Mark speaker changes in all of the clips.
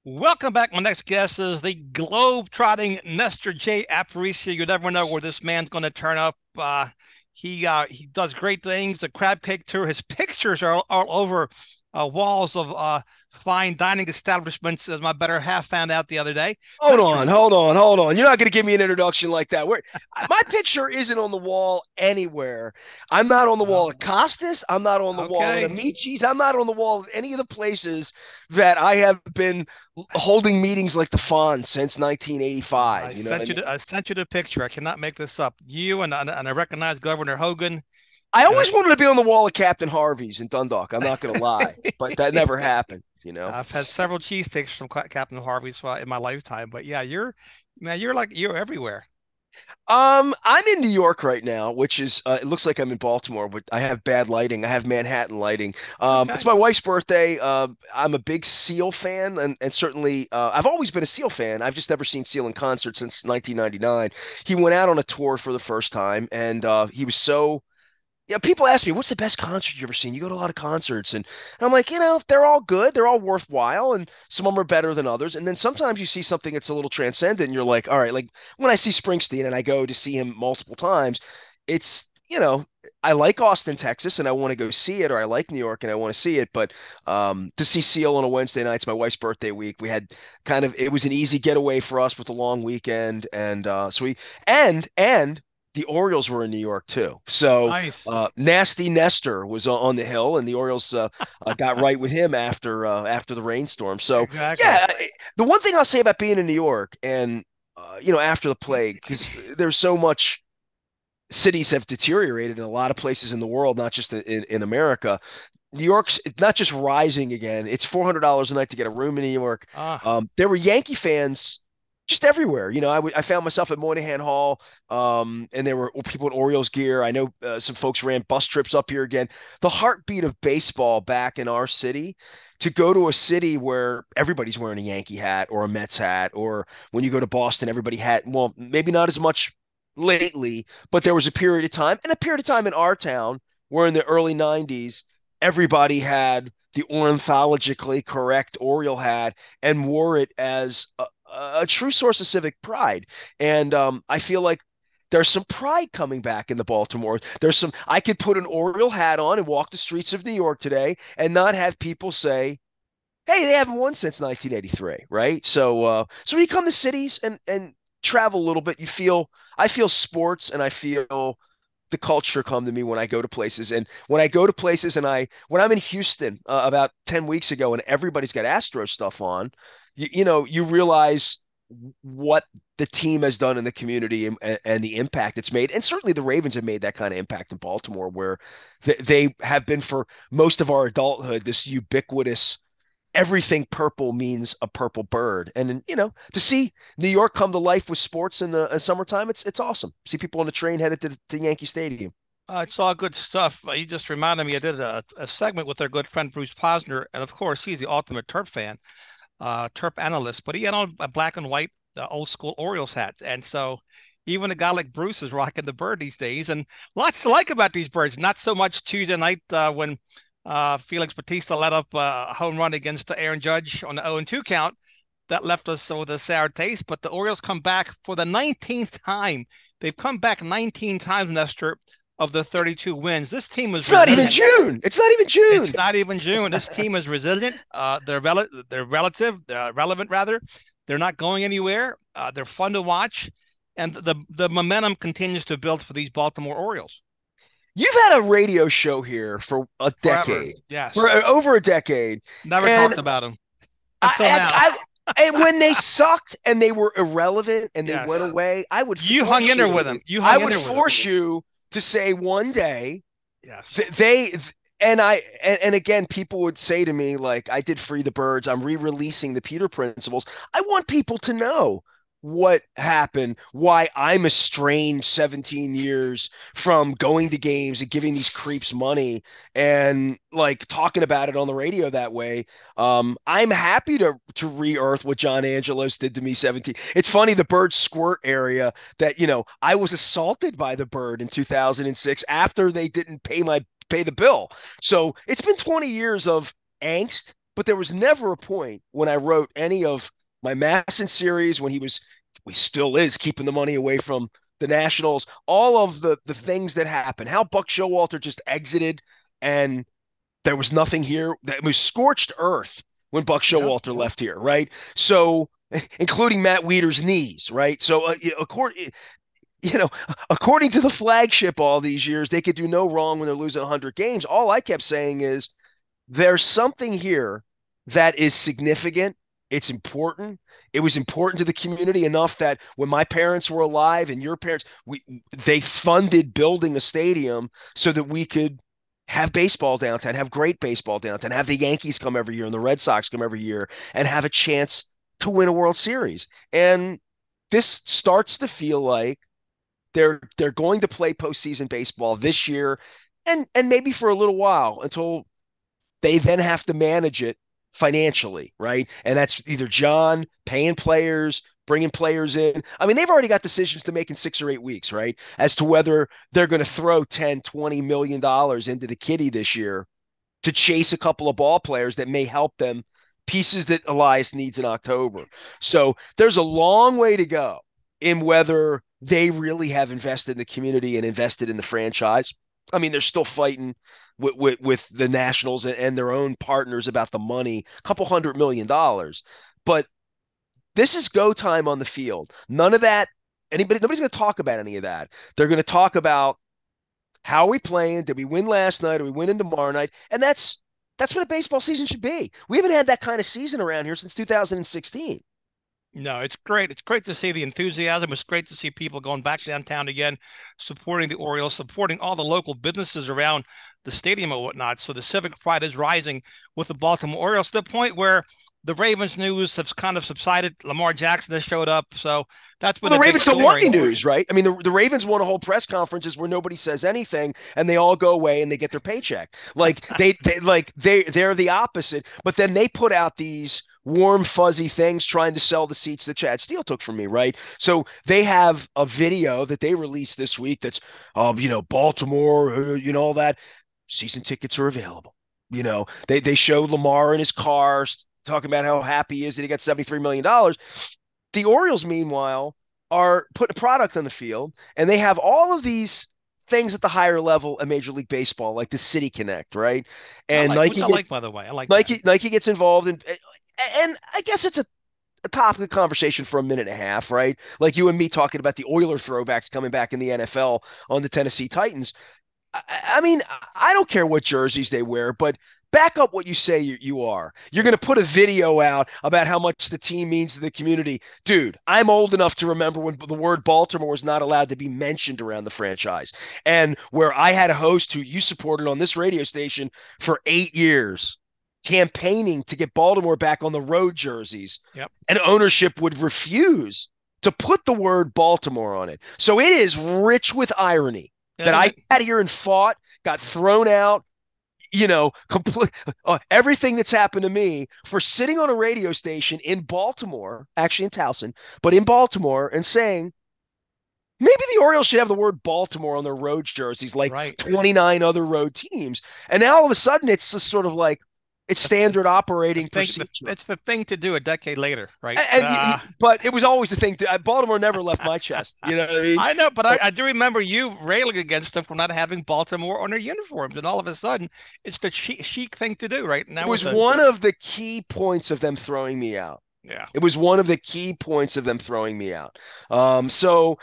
Speaker 1: Welcome back. My next guest is the globe-trotting Nestor J. Aparicio. You never know where this man's going to turn up. He does great things. The crab cake tour. His pictures are all over walls of fine dining establishments, as my better half found out the other day.
Speaker 2: Hold on, hold on, hold on. You're not going to give me an introduction like that. My picture isn't on the wall anywhere. I'm not on the wall
Speaker 1: Oh,
Speaker 2: at Costas. I'm not on the wall at
Speaker 1: okay.
Speaker 2: Amici's. I'm not on the wall at any of the places that I have been holding meetings like the Fawn since
Speaker 1: I
Speaker 2: 1985. You know what I
Speaker 1: sent you
Speaker 2: mean?
Speaker 1: the I sent you the picture. I cannot make this up. You and I recognize Governor Hogan.
Speaker 2: I
Speaker 1: And
Speaker 2: always wanted to be on the wall at Captain Harvey's in Dundalk. I'm not going to lie, but that never happened.
Speaker 1: I've had several cheesesteaks from Captain Harvey's in my lifetime. But yeah, you're everywhere.
Speaker 2: I'm in New York right now, which is it looks like I'm in Baltimore, but I have bad lighting. I have Manhattan lighting. It's
Speaker 1: Okay.
Speaker 2: my wife's birthday. I'm a big Seal fan, and certainly I've always been a Seal fan. I've just never seen Seal in concert since 1999. He went out on a tour for the first time, and he was so yeah, people ask me, what's the best concert you ever seen? You go to a lot of concerts. And I'm like, they're all good. They're all worthwhile. And some of them are better than others. And then sometimes you see something that's a little transcendent and you're like, all right, like when I see Springsteen and I go to see him multiple times, it's, I like Austin, Texas, and I want to go see it, or I like New York and I want to see it. But to see Seal on a Wednesday night, it's my wife's birthday week. We had it was an easy getaway for us with a long weekend. And and the Orioles were in New York too. So
Speaker 1: Nice.
Speaker 2: Nasty Nestor was on the hill, and the Orioles got right with him after the rainstorm. So
Speaker 1: Exactly.
Speaker 2: yeah, the one thing I'll say about being in New York and after the plague, because there's so much cities have deteriorated in a lot of places in the world, not just in America. New York's not just rising again. It's $400 a night to get a room in New York.
Speaker 1: Ah,
Speaker 2: There were Yankee fans just everywhere. I found myself at Moynihan Hall, and there were people in Orioles gear. I know some folks ran bus trips up here again. The heartbeat of baseball back in our city. To go to a city where everybody's wearing a Yankee hat or a Mets hat, or when you go to Boston, everybody had, well, maybe not as much lately, but there was a period of time in our town where in the early 90s, everybody had the ornithologically correct Oriole hat and wore it as a true source of civic pride. And I feel like there's some pride coming back in the Baltimore. I could put an Oriole hat on and walk the streets of New York today and not have people say, hey, they haven't won since 1983, right? So when you come to cities and travel a little bit, I feel sports and I feel the culture come to me when I go to places. And when I go to places when I'm in Houston about 10 weeks ago and everybody's got Astro stuff on, you realize what the team has done in the community and the impact it's made. And certainly the Ravens have made that kind of impact in Baltimore, where they have been for most of our adulthood this ubiquitous everything purple means a purple bird. And to see New York come to life with sports in the summertime, it's awesome. See people on the train headed to Yankee Stadium.
Speaker 1: it's all good stuff. You just reminded me, I did a segment with our good friend Bruce Posner, and of course, he's the ultimate Terp fan, Terp analyst, but he had on a black and white old school Orioles hats. And so even a guy like Bruce is rocking the bird these days, and lots to like about these birds. Not so much Tuesday night when Felix Batista let up a home run against Aaron Judge on the 0-2 count. That left us with a sour taste, but the Orioles come back for the 19th time. They've come back 19 times, Nestor, of the 32 wins. This team is
Speaker 2: It's not even
Speaker 1: resilient.
Speaker 2: June. It's not even
Speaker 1: It's
Speaker 2: June.
Speaker 1: not even June. This team is resilient. They're relative. They're relevant rather. They're not going anywhere. They're fun to watch, and the momentum continues to build for these Baltimore Orioles
Speaker 2: You've had a radio show here for a
Speaker 1: forever.
Speaker 2: decade, for
Speaker 1: Yes,
Speaker 2: over a decade,
Speaker 1: never
Speaker 2: and
Speaker 1: talked about them until
Speaker 2: I,
Speaker 1: now.
Speaker 2: I, I and when they sucked and they were irrelevant and they went
Speaker 1: Yes,
Speaker 2: away,
Speaker 1: you hung in there with them. You
Speaker 2: I
Speaker 1: hung in
Speaker 2: would
Speaker 1: there with them.
Speaker 2: force you to say one day
Speaker 1: Yes.
Speaker 2: th- they and again people would say to me like I did Free the Birds, I'm re-releasing the Peter Principles. I want people to know what happened, why I'm estranged 17 years from going to games and giving these creeps money and like talking about it on the radio that way. I'm happy to re-earth what John Angelos did to me 17. It's funny, the bird squirt area that I was assaulted by the bird in 2006 after they didn't pay the bill. So it's been 20 years of angst But there was never a point when I wrote any of my Masson series when we still is keeping the money away from the Nationals, all of the things that happened, how Buck Showalter just exited and there was nothing here. That was scorched earth when Buck
Speaker 1: Yep.
Speaker 2: Showalter left here, right? So, including Matt Wieters' knees, right? So, according to the flagship, all these years they could do no wrong when they're losing 100 games. All I kept saying is there's something here that is significant. It's important. It was important to the community enough that when my parents were alive and your parents, they funded building a stadium so that we could have baseball downtown, have great baseball downtown, have the Yankees come every year and the Red Sox come every year and have a chance to win a World Series. And this starts to feel like they're going to play postseason baseball this year and maybe for a little while until they then have to manage it financially, right? And that's either John paying players, bringing players in. I mean, they've already got decisions to make in 6 or 8 weeks, right? As to whether they're going to throw 10, $20 million into the kitty this year to chase a couple of ball players that may help them, pieces that Elias needs in October. So there's a long way to go in whether they really have invested in the community and invested in the franchise. I mean, they're still fighting with the Nationals and their own partners about the money, a couple $100 million. But this is go time on the field. None of that. Nobody's going to talk about any of that. They're going to talk about how are we playing? Did we win last night? Are we winning tomorrow night? And that's what a baseball season should be. We haven't had that kind of season around here since 2016.
Speaker 1: No, it's great. It's great to see the enthusiasm. It's great to see people going back downtown again, supporting the Orioles, supporting all the local businesses around the stadium and whatnot. So the civic pride is rising with the Baltimore Orioles to the point where the Ravens news has kind of subsided. Lamar Jackson has showed up. So that's
Speaker 2: Well,
Speaker 1: been
Speaker 2: the
Speaker 1: a big
Speaker 2: Ravens don't want any
Speaker 1: story.
Speaker 2: news, right? I mean, the Ravens want to hold press conferences where nobody says anything, and they all go away and they get their paycheck. Like they're the opposite. But then they put out these warm, fuzzy things trying to sell the seats that Chad Steele took from me, right? So they have a video that they released this week that's, Baltimore, all that. Season tickets are available. They show Lamar in his car talking about how happy he is that he got $73 million. The Orioles, meanwhile, are putting a product on the field, and they have all of these things at the higher level of Major League Baseball, like the City Connect, right? And
Speaker 1: Which I like, by the way. I like that.
Speaker 2: Nike gets involved in, and I guess it's a topic of conversation for a minute and a half, right? Like you and me talking about the Oiler throwbacks coming back in the NFL on the Tennessee Titans. I mean, I don't care what jerseys they wear, but back up what you say you are. You're going to put a video out about how much the team means to the community. Dude, I'm old enough to remember when the word Baltimore was not allowed to be mentioned around the franchise. And where I had a host who you supported on this radio station for 8 years, campaigning to get Baltimore back on the road jerseys,
Speaker 1: Yep.
Speaker 2: and ownership would refuse to put the word Baltimore on it. So it is rich with irony that
Speaker 1: Isn't
Speaker 2: I
Speaker 1: it?
Speaker 2: sat here and fought, got thrown out, complete everything that's happened to me for sitting on a radio station in Baltimore, actually in Towson, but in Baltimore, and saying maybe the Orioles should have the word Baltimore on their road jerseys, like
Speaker 1: Right.
Speaker 2: 29 other road teams. And now all of a sudden, it's just sort of like it's standard
Speaker 1: The
Speaker 2: operating
Speaker 1: thing,
Speaker 2: procedure.
Speaker 1: it's the thing to do a decade later, right?
Speaker 2: But it was always the thing. Baltimore never left my chest. You know what I mean?
Speaker 1: I know, but I do remember you railing against them for not having Baltimore on their uniforms, and all of a sudden, it's the chic thing to do, right?
Speaker 2: It
Speaker 1: Now with
Speaker 2: was
Speaker 1: the
Speaker 2: one of the key points of them throwing me out.
Speaker 1: yeah,
Speaker 2: It was one of the key points of them throwing me out. So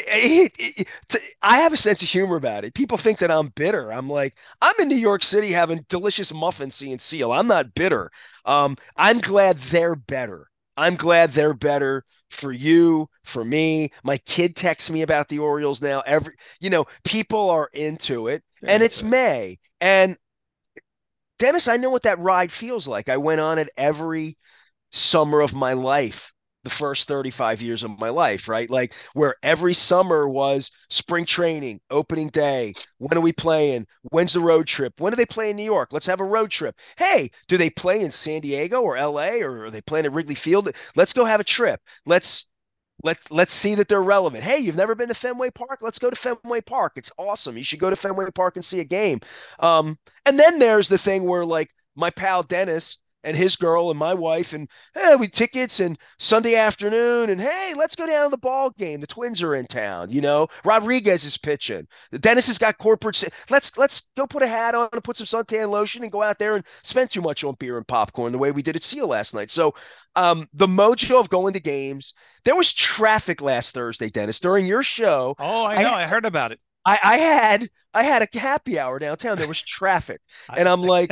Speaker 2: I have a sense of humor about it. People think that I'm bitter. I'm like, I'm in New York City having delicious muffins, seeing Seal. I'm not bitter. I'm glad they're better. I'm glad they're better for you, for me. My kid texts me about the Orioles now. People are into it,
Speaker 1: they're
Speaker 2: and it's
Speaker 1: into it.
Speaker 2: May. And Dennis, I know what that ride feels like. I went on it every summer of my life, the first 35 years of my life, right? Like where every summer was spring training, opening day. When are we playing? When's the road trip? When do they play in New York? Let's have a road trip. Hey, do they play in San Diego or LA or are they playing at Wrigley Field? Let's go have a trip. Let's see that they're relevant. Hey, you've never been to Fenway Park? Let's go to Fenway Park. It's awesome. You should go to Fenway Park and see a game. And then there's the thing where like my pal Dennis and his girl and my wife, and we tickets and Sunday afternoon, and hey, let's go down to the ball game. The Twins are in town. Rodriguez is pitching. Dennis has got corporate. Let's go put a hat on and put some suntan lotion and go out there and spend too much on beer and popcorn the way we did at Seal last night. So the mojo of going to games. There was traffic last Thursday, Dennis, during your show.
Speaker 1: Oh, I know.
Speaker 2: I
Speaker 1: I heard about it.
Speaker 2: I had a happy hour downtown. There was traffic,
Speaker 1: I,
Speaker 2: and I'm like,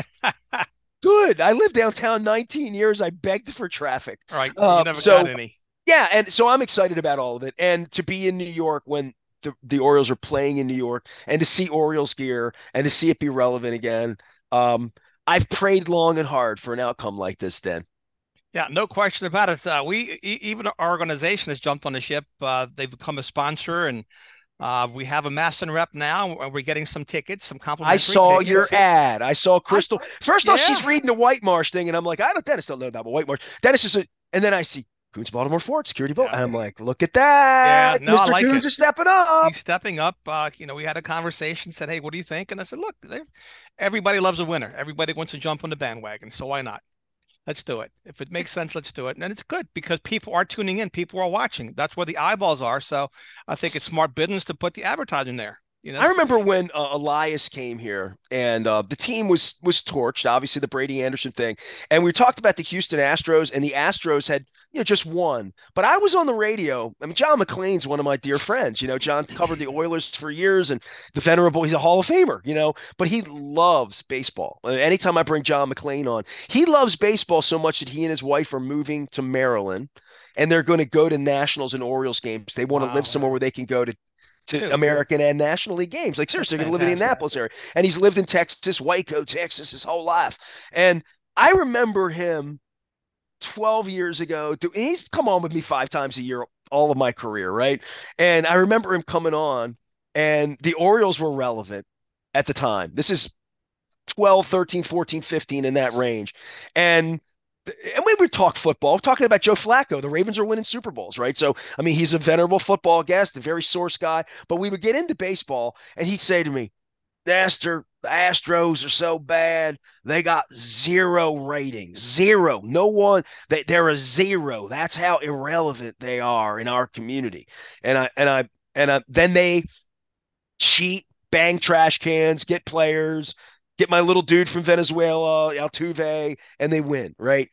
Speaker 2: good. I lived downtown 19 years. I begged for traffic.
Speaker 1: right. You never got
Speaker 2: So
Speaker 1: any.
Speaker 2: yeah, and so I'm excited about all of it, and to be in New York when the Orioles are playing in New York, and to see Orioles gear and to see it be relevant again. Um, I've prayed long and hard for an outcome like this. Then
Speaker 1: Yeah, no question about it. Even our organization has jumped on the ship. They've become a sponsor, and we have a Masson rep now, and we're getting some tickets, some
Speaker 2: I
Speaker 1: complimentary
Speaker 2: saw your
Speaker 1: tickets.
Speaker 2: ad. I saw
Speaker 1: I,
Speaker 2: Crystal. First off, she's
Speaker 1: yeah,
Speaker 2: reading the White Marsh thing, and I'm like, Dennis don't know about White Marsh. Dennis is and then I see Coons Baltimore Ford Security Boat,
Speaker 1: yeah,
Speaker 2: and I'm like, look at
Speaker 1: yeah.
Speaker 2: that,
Speaker 1: No, I
Speaker 2: Mr.
Speaker 1: like
Speaker 2: Coons
Speaker 1: it.
Speaker 2: is stepping up.
Speaker 1: He's stepping up. We had a conversation, said, "Hey, what do you think?" And I said, "Look, everybody loves a winner. Everybody wants to jump on the bandwagon. So why not? Let's do it. If it makes sense, let's do it." And it's good because people are tuning in, people are watching. That's where the eyeballs are. So I think it's smart business to put the advertising there. You know,
Speaker 2: I remember when Elias came here, and the team was torched, obviously the Brady Anderson thing, and we talked about the Houston Astros, and the Astros had just won. But I was on the radio. I mean, John McClain's one of my dear friends. John covered the Oilers for years, and the venerable, he's a Hall of Famer. But he loves baseball. Anytime I bring John McClain on, he loves baseball so much that he and his wife are moving to Maryland. And they're going to go to Nationals and Orioles games. They want to live
Speaker 1: wow,
Speaker 2: somewhere where they can go to
Speaker 1: two.
Speaker 2: American and National League games. Like
Speaker 1: That's
Speaker 2: seriously, they're going to live in the
Speaker 1: fantastic.
Speaker 2: Indianapolis area, and he's lived in Texas, Waco, Texas, his whole life. And I remember him 12 years ago. He's come on with me 5 times a year all of my career, right? And I remember him coming on, and the Orioles were relevant at the time. This is 12, 13, 14, 15 in that range. And we would talk football, we're talking about Joe Flacco. The Ravens are winning Super Bowls, right? So, I mean, he's a venerable football guest, a very source guy. But we would get into baseball, and he'd say to me, Nestor, the Astros are so bad. They got zero ratings. Zero. No one. They're a zero. That's how irrelevant they are in our community. Then they cheat, bang trash cans, get players, get my little dude from Venezuela, Altuve, and they win, right?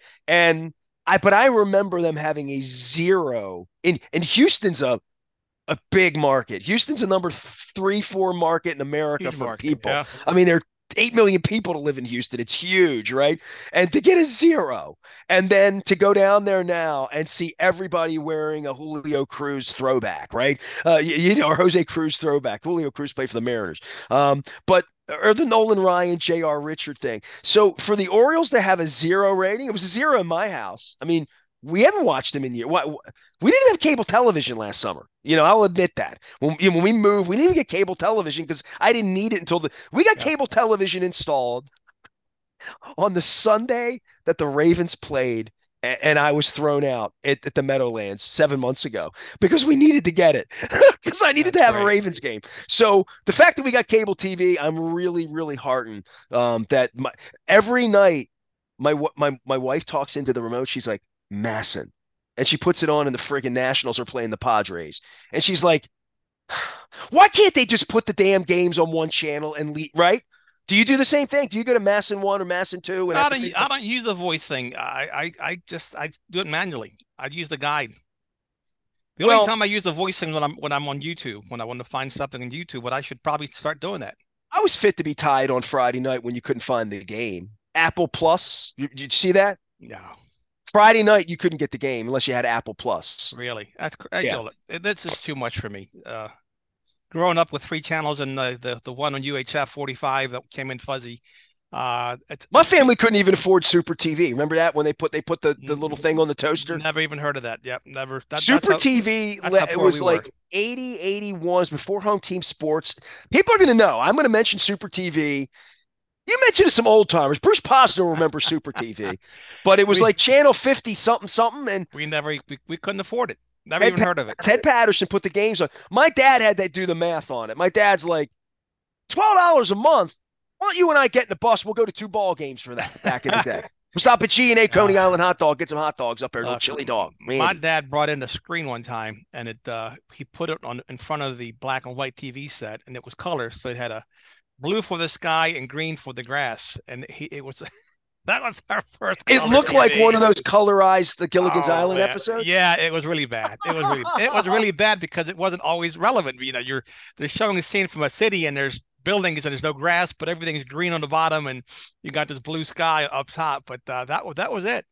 Speaker 2: But I remember them having a zero and Houston's a big market. Houston's a number 3, 4 market in America
Speaker 1: Huge
Speaker 2: for
Speaker 1: market.
Speaker 2: people.
Speaker 1: Yeah.
Speaker 2: I mean, there are 8 million people to live in Houston. It's huge, right? And to get a zero, and then to go down there now and see everybody wearing a Julio Cruz throwback, right? Or Jose Cruz throwback. Julio Cruz played for the Mariners. But or the Nolan Ryan, J.R. Richard thing. So for the Orioles to have a zero rating, it was a zero in my house. I mean, we haven't watched them in years. We didn't have cable television last summer. I'll admit that. When we moved, we didn't even get cable television because I didn't need it until we got
Speaker 1: Yeah.
Speaker 2: cable television installed on the Sunday that the Ravens played, and I was thrown out at the Meadowlands 7 months ago because we needed to get it because I needed
Speaker 1: That's
Speaker 2: to have a
Speaker 1: great.
Speaker 2: Ravens game. So the fact that we got cable TV, I'm really, really heartened that every night my wife talks into the remote. She's like, Masson. And she puts it on, and the friggin' Nationals are playing the Padres. And she's like, why can't they just put the damn games on one channel and leave, right? Do you do the same thing? Do you go to Masson 1 or Masson 2 and have
Speaker 1: I
Speaker 2: to
Speaker 1: don't.
Speaker 2: figure
Speaker 1: I don't use the voice thing. I do it manually. I use the guide. The only
Speaker 2: Well,
Speaker 1: time I use the voice thing when I'm on YouTube, when I want to find something on YouTube, but I should probably start doing that.
Speaker 2: I was fit to be tied on Friday night when you couldn't find the game. Apple Plus, did you see that?
Speaker 1: Yeah,
Speaker 2: Friday night you couldn't get the game unless you had Apple Plus.
Speaker 1: really.
Speaker 2: Yeah.
Speaker 1: This is too much for me. Growing up with 3 channels and the one on UHF 45 that came in fuzzy.
Speaker 2: My
Speaker 1: It's too.
Speaker 2: family couldn't even afford Super TV. Remember that when they put the little thing on the toaster?
Speaker 1: Never even heard of that. Yep, never. That's
Speaker 2: Super
Speaker 1: how
Speaker 2: TV,
Speaker 1: that's how
Speaker 2: it
Speaker 1: poor we
Speaker 2: was
Speaker 1: were.
Speaker 2: like 80, 81s before Home Team Sports. People are going to know. I'm going to mention Super TV. You mentioned some old timers. Bruce Posner will remember Super TV, but it was
Speaker 1: We
Speaker 2: like channel 50 something something, and
Speaker 1: we never we couldn't afford it. Never
Speaker 2: Ted
Speaker 1: even
Speaker 2: pa-
Speaker 1: heard of it.
Speaker 2: Ted Patterson put the games on. My dad had to do the math on it. My dad's like $12 a month. Why don't you and I get in the bus? We'll go to 2 ball games for that back in the day. Stop at G&A
Speaker 1: Uh,
Speaker 2: Coney Island hot dog. Get some hot dogs up there. A little
Speaker 1: Look,
Speaker 2: chili dog.
Speaker 1: my
Speaker 2: Randy.
Speaker 1: dad brought in a screen one time, and it he put it on in front of the black and white TV set, and it was colors, so it had a blue for the sky and green for the grass, and he it was that was our first
Speaker 2: It
Speaker 1: color
Speaker 2: looked like one
Speaker 1: TV.
Speaker 2: of those colorized the Gilligan's
Speaker 1: Oh
Speaker 2: Island
Speaker 1: man,
Speaker 2: episodes.
Speaker 1: yeah, it was really bad. It was really bad because it wasn't always relevant. They're showing a scene from a city, and there's buildings and there's no grass, but everything's green on the bottom, and you got this blue sky up top. But that was it.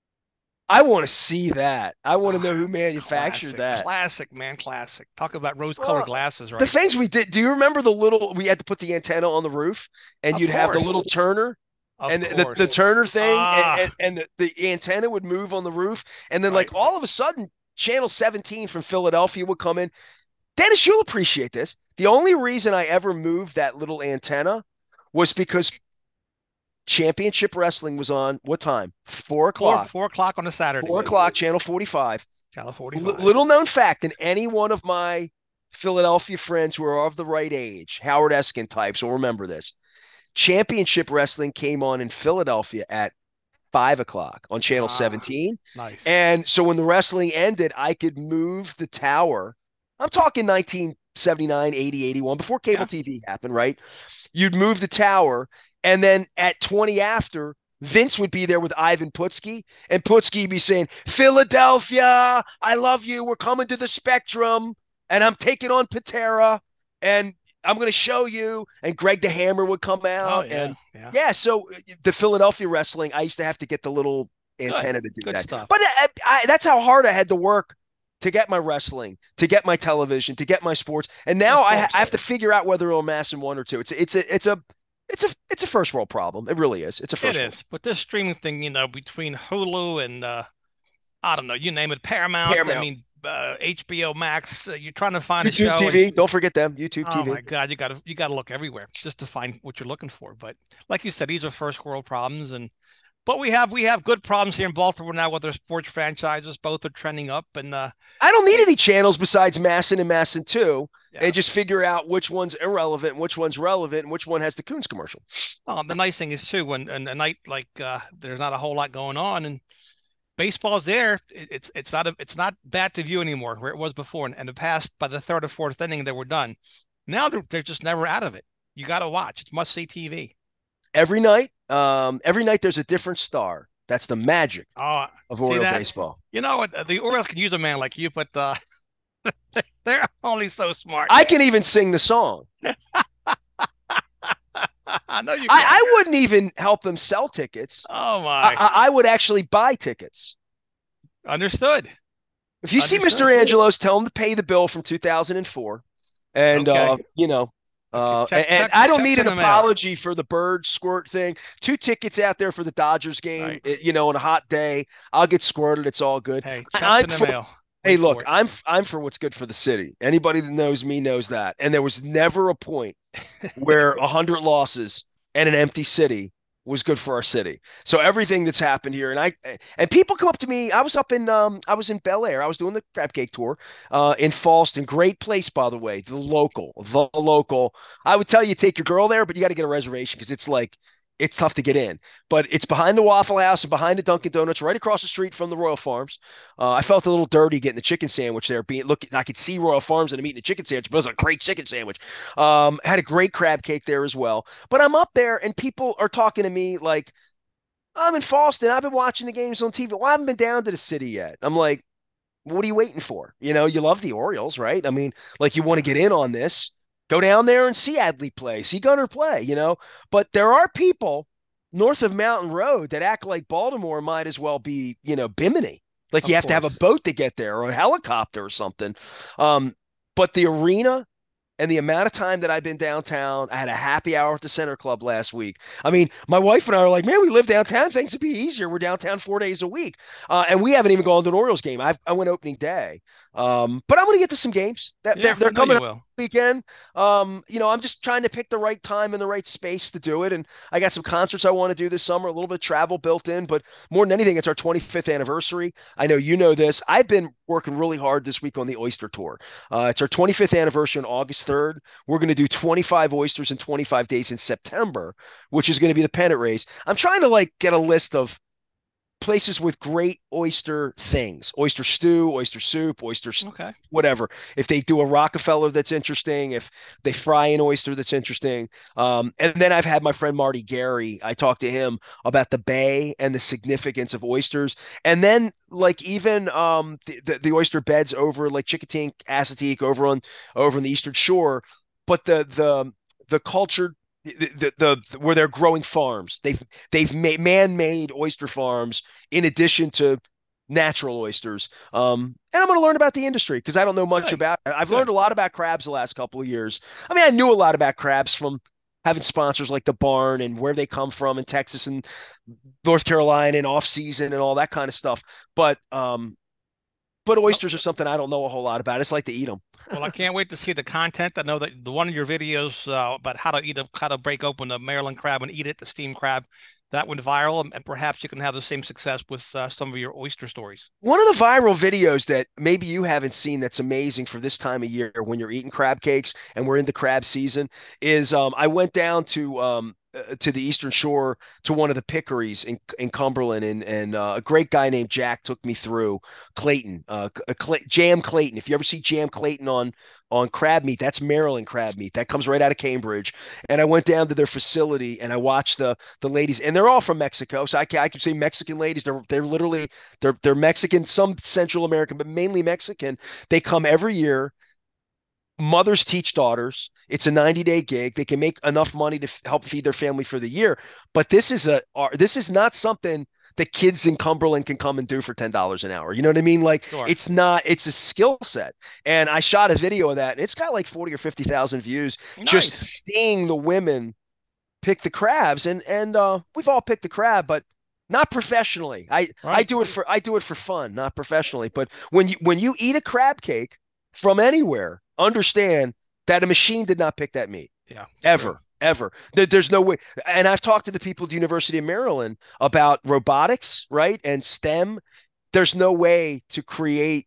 Speaker 2: I want to see that. I want to know
Speaker 1: Ah,
Speaker 2: who manufactured
Speaker 1: classic,
Speaker 2: that.
Speaker 1: classic, man, classic. Talk about rose-colored
Speaker 2: Well,
Speaker 1: glasses,
Speaker 2: the
Speaker 1: right?
Speaker 2: things we did. Do you remember the little? We had to put the antenna on the roof, and
Speaker 1: Of
Speaker 2: you'd have the
Speaker 1: course,
Speaker 2: little turner,
Speaker 1: of
Speaker 2: and the
Speaker 1: course.
Speaker 2: turner thing,
Speaker 1: Ah,
Speaker 2: and the antenna would move on the roof, and then like
Speaker 1: right.
Speaker 2: all of a sudden, Channel 17 from Philadelphia would come in. Dennis, you'll appreciate this. The only reason I ever moved that little antenna was because Championship Wrestling was on what time? 4 o'clock.
Speaker 1: 4 o'clock on a
Speaker 2: Four
Speaker 1: Saturday.
Speaker 2: o'clock, Channel 45.
Speaker 1: Channel 45.
Speaker 2: Little known fact, and any one of my Philadelphia friends who are of the right age, Howard Eskin types, will remember this. Championship Wrestling came on in Philadelphia at 5 o'clock on Channel
Speaker 1: Ah,
Speaker 2: 17.
Speaker 1: nice.
Speaker 2: And so when the wrestling ended, I could move the tower. I'm talking 1979, 80, 81, before cable
Speaker 1: Yeah.
Speaker 2: TV happened, right? You'd move the tower, and then at 20 after, Vince would be there with Ivan Putski, and Putski be saying, Philadelphia, I love you. We're coming to the Spectrum, and I'm taking on Patera, and I'm going to show you. And Greg the Hammer would come
Speaker 1: Oh
Speaker 2: out.
Speaker 1: yeah,
Speaker 2: And
Speaker 1: yeah.
Speaker 2: yeah, so the Philadelphia wrestling, I used to have to get the little
Speaker 1: Good.
Speaker 2: antenna to do
Speaker 1: Good
Speaker 2: that.
Speaker 1: stuff.
Speaker 2: But that's how hard I had to work to get my wrestling, to get my television, to get my sports. And now
Speaker 1: Of
Speaker 2: I
Speaker 1: course.
Speaker 2: have to figure out whether it'll amass in one or two. It's a first world problem. It really is. It's a
Speaker 1: It
Speaker 2: first world.
Speaker 1: is. But this streaming thing, between Hulu and I don't know, you name it, Paramount, I
Speaker 2: Paramount,
Speaker 1: mean, HBO Max, you're trying to find a
Speaker 2: YouTube
Speaker 1: show and
Speaker 2: TV. Don't forget them. YouTube
Speaker 1: oh
Speaker 2: TV.
Speaker 1: my God, you gotta look everywhere just to find what you're looking for. But like you said, these are first world problems, and but we have good problems here in Baltimore now with our sports franchises. Both are trending up, and
Speaker 2: I don't need
Speaker 1: we
Speaker 2: any channels besides Masson and Masson 2,
Speaker 1: yeah.
Speaker 2: and just figure out which one's irrelevant, and which one's relevant, and which one has the Coons commercial.
Speaker 1: The nice thing is too, when a night like there's not a whole lot going on, and baseball's there. It's not bad to view anymore where it was before. And in the past, by the third or fourth inning, they were done. Now they're just never out of it. You got to watch. It's must see TV.
Speaker 2: Every night there's a different star. That's the magic
Speaker 1: Oh,
Speaker 2: of
Speaker 1: see
Speaker 2: Oriole
Speaker 1: that?
Speaker 2: baseball.
Speaker 1: You know what? The Orioles could use a man like you, but they're only so smart.
Speaker 2: I can even sing the song.
Speaker 1: I know you
Speaker 2: I,
Speaker 1: can.
Speaker 2: I wouldn't even help them sell tickets.
Speaker 1: Oh
Speaker 2: I,
Speaker 1: my.
Speaker 2: I, I would actually buy tickets.
Speaker 1: Understood.
Speaker 2: If you see Mr.
Speaker 1: Understood.
Speaker 2: Angelos, tell him to pay the bill from 2004. And
Speaker 1: Okay. Okay.
Speaker 2: and,
Speaker 1: Check
Speaker 2: and
Speaker 1: check
Speaker 2: I don't
Speaker 1: checks
Speaker 2: need
Speaker 1: in
Speaker 2: an
Speaker 1: the mail.
Speaker 2: apology for the bird squirt thing. 2 tickets out there for the Dodgers game,
Speaker 1: Right.
Speaker 2: on a hot day. I'll get squirted. It's all good.
Speaker 1: Hey, checks
Speaker 2: I'm
Speaker 1: in the
Speaker 2: for
Speaker 1: mail.
Speaker 2: Hey,
Speaker 1: Wait
Speaker 2: look,
Speaker 1: for it.
Speaker 2: I'm for what's good for the city. Anybody that knows me knows that. And there was never a point where 100 losses and an empty city was good for our city. So everything that's happened here, and people come up to me. I was in Bel Air. I was doing the crab cake tour in Falston. Great place, by the way. The local. I would tell you take your girl there, but you got to get a reservation because it's tough to get in. But it's behind the Waffle House and behind the Dunkin' Donuts, right across the street from the Royal Farms. I felt a little dirty getting the chicken sandwich there. I could see Royal Farms and I'm eating a chicken sandwich, but it was a great chicken sandwich. Had a great crab cake there as well. But I'm up there and people are talking to me like, I'm in Falston. I've been watching the games on TV. Well, I haven't been down to the city yet. I'm like, what are you waiting for? You love the Orioles, right? I mean, like you want to
Speaker 1: Yeah.
Speaker 2: get in on this. Go down there and see Adley play, see Gunner play. But there are people north of Mountain Road that act like Baltimore might as well be, Bimini. Like you
Speaker 1: Of
Speaker 2: have to have a
Speaker 1: course.
Speaker 2: boat to get there or a helicopter or something. Um, but the arena and the amount of time that I've been downtown, I had a happy hour at the Center Club last week. I mean, my wife and I are like, man, we live downtown. Things would be easier. We're downtown 4 days a week. And we haven't even gone to an Orioles game. I went opening day. But I'm going to get to some games. That they're,
Speaker 1: Yeah,
Speaker 2: they're
Speaker 1: I know
Speaker 2: coming
Speaker 1: you
Speaker 2: up
Speaker 1: will.
Speaker 2: weekend. I'm just trying to pick the right time and the right space to do it. And I got some concerts I want to do this summer, a little bit of travel built in, but more than anything, it's our 25th anniversary. I know you know this. I've been working really hard this week on the Oyster Tour. It's our 25th anniversary on August 3rd. We're going to do 25 oysters in 25 days in September, which is going to be the pennant race. I'm trying to like get a list of places with great oyster things, oyster stew, oyster soup,
Speaker 1: Okay.
Speaker 2: whatever. If they do a Rockefeller that's interesting, if they fry an oyster that's interesting. And then I've had my friend Marty Gary. I talked to him about the bay and the significance of oysters. And then like even the oyster beds over like Chickatink, Assateague over on the Eastern Shore, but the culture where they're growing farms. They've made man-made oyster farms in addition to natural oysters. And I'm going to learn about the industry because I don't know much
Speaker 1: Good.
Speaker 2: about it. I've learned
Speaker 1: Good.
Speaker 2: a lot about crabs the last couple of years. I mean, I knew a lot about crabs from having sponsors like the Barn and where they come from in Texas and North Carolina and off season and all that kind of stuff. But
Speaker 1: Well,
Speaker 2: oysters are something I don't know a whole lot about. It's like to eat them.
Speaker 1: well, I can't wait to see the content. I know that the one of your videos about how to break open the Maryland crab and eat it, the steamed crab, that went viral, and perhaps you can have the same success with some of your oyster stories.
Speaker 2: One of the viral videos that maybe you haven't seen that's amazing for this time of year when you're eating crab cakes and we're into crab season is I went down to the Eastern Shore to one of the pickeries in Cumberland and a great guy named Jack took me through Clayton, Jam Clayton. If you ever see Jam Clayton on crab meat, that's Maryland crab meat. That comes right out of Cambridge. And I went down to their facility and I watched the ladies, and they're all from Mexico. So I could say Mexican ladies. They're literally they're Mexican, some Central American, but mainly Mexican. They come every year. Mothers teach daughters. It's a 90-day gig. They can make enough money to help feed their family for the year. But this is not something that kids in Cumberland can come and do for $10 an hour. You know what I mean? Like
Speaker 1: Sure.
Speaker 2: it's not, it's a skill set. And I shot a video of that and it's got like 40 or 50,000 views just
Speaker 1: Nice.
Speaker 2: seeing the women pick the crabs. And we've all picked the crab, but not professionally.
Speaker 1: Right.
Speaker 2: I do it for fun, not professionally. But when you eat a crab cake from anywhere, understand that a machine did not pick that meat
Speaker 1: Yeah, it's true.
Speaker 2: ever. Ever. There's no way. And I've talked to the people at the University of Maryland about robotics, right? And STEM. There's no way to create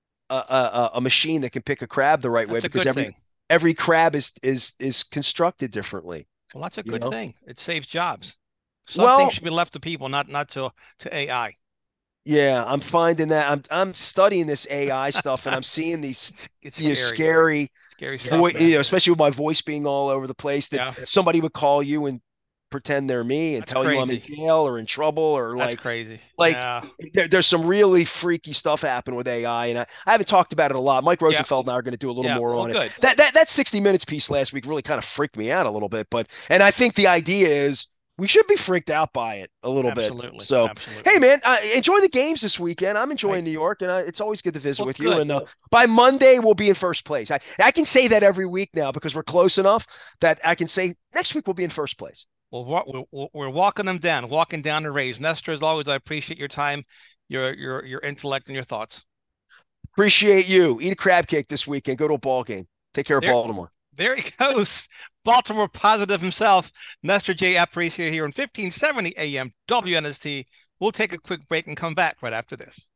Speaker 2: a machine that can pick a crab the right way
Speaker 1: That's a
Speaker 2: because
Speaker 1: good thing.
Speaker 2: every crab is constructed differently,
Speaker 1: Well, that's a
Speaker 2: you
Speaker 1: good
Speaker 2: know?
Speaker 1: thing. It saves jobs. Some things
Speaker 2: Well,
Speaker 1: should be left to people, not to AI.
Speaker 2: yeah, I'm finding that I'm studying this AI stuff and I'm seeing these
Speaker 1: It's scary.
Speaker 2: scary
Speaker 1: Scary stuff,
Speaker 2: voice,
Speaker 1: man.
Speaker 2: especially with my voice being all over the place that
Speaker 1: Yeah,
Speaker 2: somebody would call you and pretend they're me and
Speaker 1: that's
Speaker 2: tell you I'm in
Speaker 1: crazy.
Speaker 2: jail or in trouble or
Speaker 1: That's crazy.
Speaker 2: like
Speaker 1: Yeah.
Speaker 2: there's some really freaky stuff happening with AI and I haven't talked about it a lot. Mike
Speaker 1: Yeah.
Speaker 2: Rosenfeld and I are going to do a little
Speaker 1: Yeah.
Speaker 2: more
Speaker 1: Well,
Speaker 2: on it.
Speaker 1: good.
Speaker 2: That 60 Minutes piece last week really kind of freaked me out a little bit, but and I think the idea is we should be freaked out by it a little bit.
Speaker 1: Absolutely.
Speaker 2: So, hey
Speaker 1: Absolutely.
Speaker 2: man, enjoy the games this weekend. I'm
Speaker 1: I,
Speaker 2: enjoying New York, and it's always good to visit
Speaker 1: well,
Speaker 2: with you.
Speaker 1: good.
Speaker 2: And by Monday, we'll be in first place. I can say that every week now because we're close enough that I can say next week we'll be in first place.
Speaker 1: Well, we're walking them down, walking down the rays. Nestor, as always, I appreciate your time, your intellect, and your thoughts.
Speaker 2: Appreciate you. Eat a crab cake this weekend. Go to a ball game. Take care of
Speaker 1: There,
Speaker 2: Baltimore.
Speaker 1: there he goes. Baltimore positive himself, Nestor J. Aparicio here on 1570 AM WNST. We'll take a quick break and come back right after this.